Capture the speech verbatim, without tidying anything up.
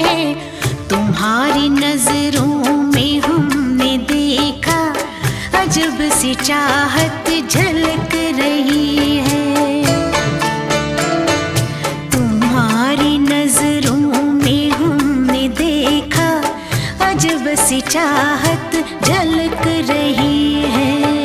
तुम्हारी नजरों में हमने देखा अजब सी चाहत झलक रही है। तुम्हारी नजरों में हमने देखा अजब सी चाहत झलक रही है।